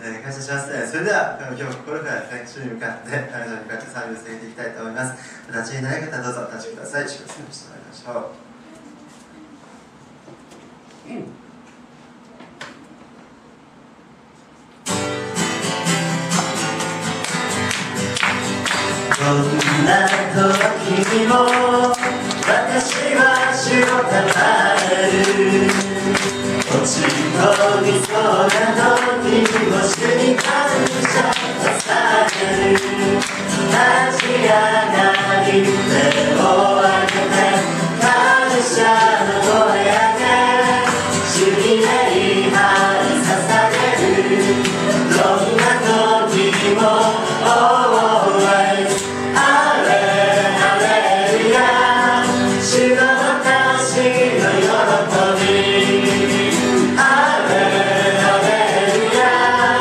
感謝します。それでは今日心から主に向かって神様に向かって賛美を捧げていきたいと思います。お立ちになる方どうぞお立ちください。祝福してもらいましょう。どんな時も私は主をたたえる。落ち込みそうな時にも主に感謝捧げる。立ち上がり手を挙げて感謝の声上げ、主に礼拝捧げる。どんな時も主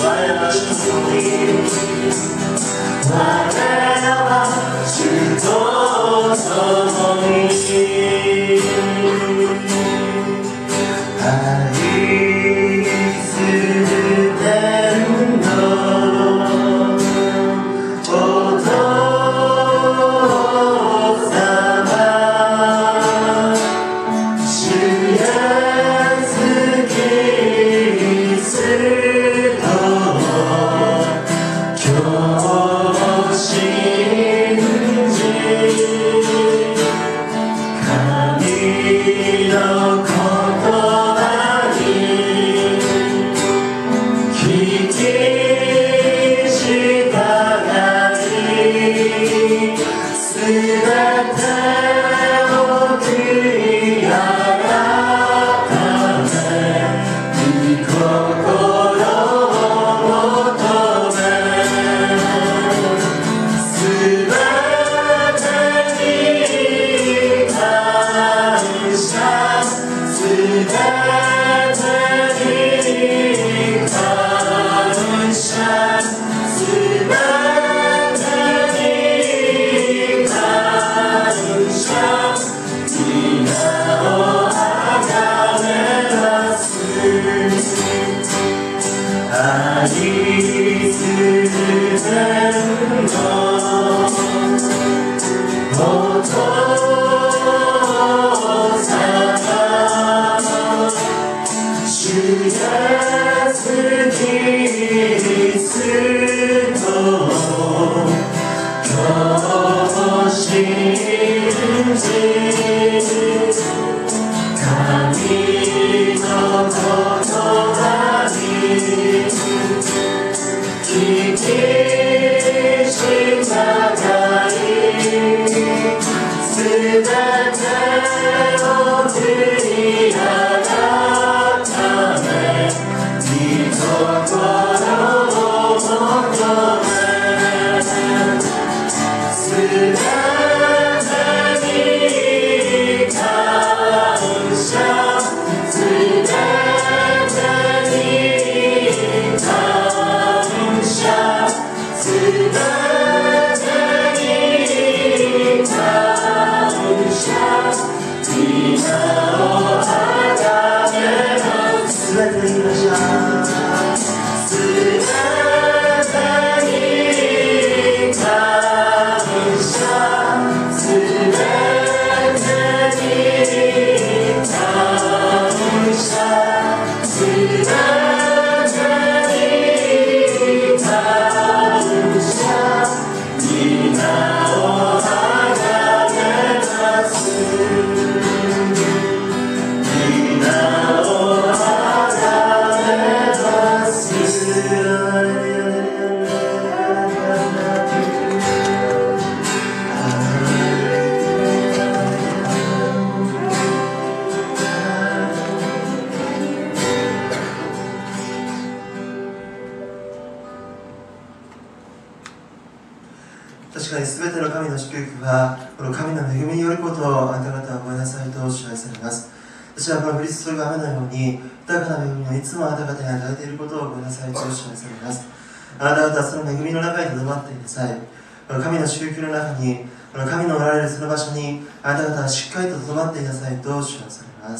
確かに全ての神の祝福はこの神の恵みによることをあなた方は覚えなさいと知らされます。私はこの降り注ぐ雨のように豊かな恵みをいつもあなた方に与えていることを覚えなさいと知らされます。あなた方はその恵みの中に留まっていなさい。この神の祝福の中に、この神のおられるその場所にあなた方はしっかりと留まっていなさいと知らされます。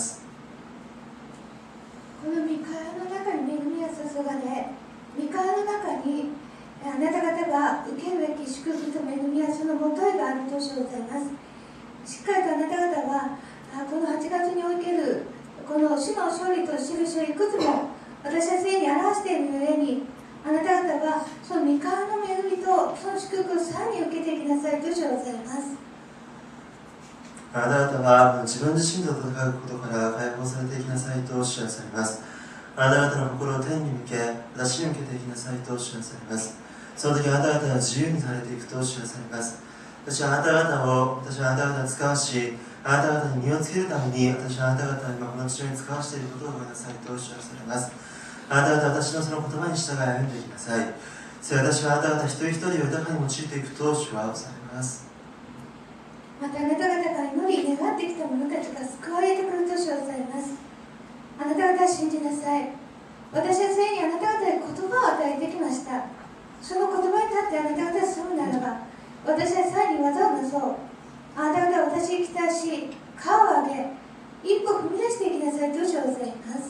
この御顔の中に恵みが注がれ、御顔の中にあなた方が受けるべき祝福と恵みはそのもとへがあるとしございます。しっかりとあなた方はこの8月におけるこの主の勝利と印をいくつも私はすでに表しているゆえに、あなた方はその御顔の恵みとその祝福をさらに受けていきなさいとしございます。 あなた方は自分自身と戦うことから解放されていきなさいと知らされます。あなた方の心を天に向け、私に向けていきなさいと知らされます。その時あなた方は自由にされていくと知らされます。私はあなた方を使わし、あなた方に身をつけるために私はあなた方を今この地上に使わしていることを覚えなさいと知らされます。あなた方は私のその言葉に従い歩んでいきなさい。それ私はあなた方一人一人を豊かに用いていくと主はされます。 またあなた方が祈り願ってきた者たちが救われてくると主はされます。あなた方は信じなさい。 私はついにあなた方に言葉を与えてきました。その言葉に立ってあなた方が住むならば、私はさらに技をなそう。あなた方は私に期待し、顔を上げ、一歩踏み出していきなさいと称されます。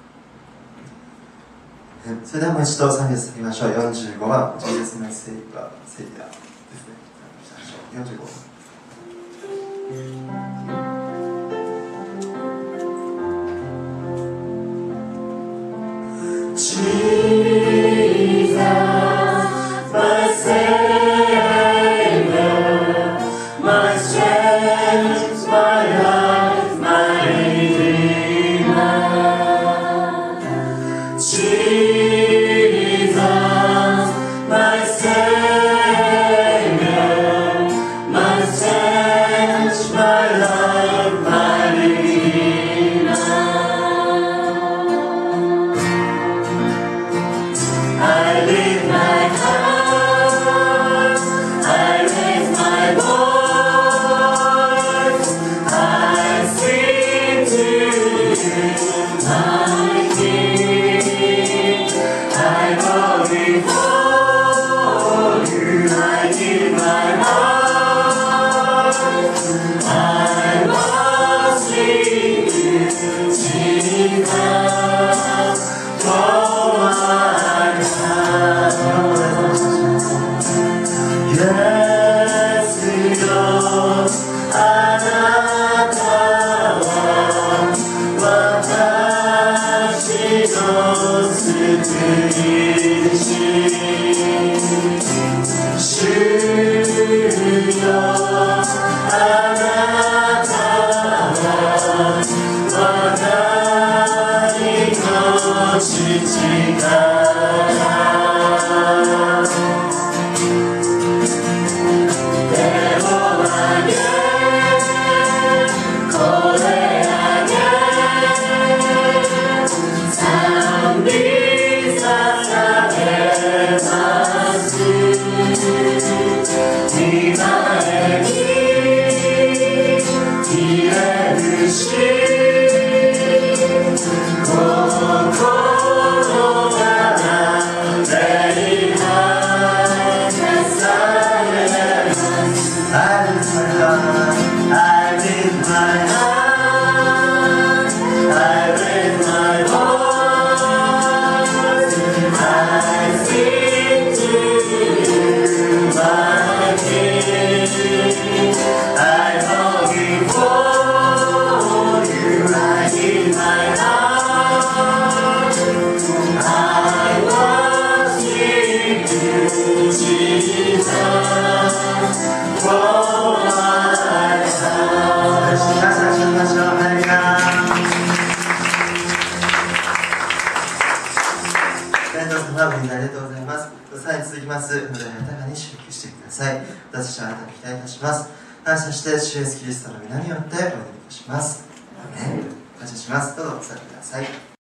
それではもう一度賛美を捧げましょう。45番、Jesus my Saviorですね。45番。Jesus, my Savior, my strength, my life, my Redeemer. Jesus, my Savior, my strength, my life, my Redeemer. I lift my hands, I raise my voice, I sing to you, my King. I bow before you, I give my heart, I worship you, Jesus, for I Yes, Lord, あなたは私の救い主。主よ、あなたは我が命から手を挙げ、これ挙げ、賛美捧げます御前に消えるし心が礼拝捧げます I lift my heart, I lift my voice, I sing to you, my King. I bow before you, I give my heart, I worship you, Jesus, for my heart. 感謝しましょう。ハレルヤ。天道様、みんなありがとうございます。さらに続きます。ので、豊かに祝福してください。私たちはあなたに期待いたします。感謝して、主イエスキリストの皆によってお祈りいたします。感謝します。どうぞお座りください。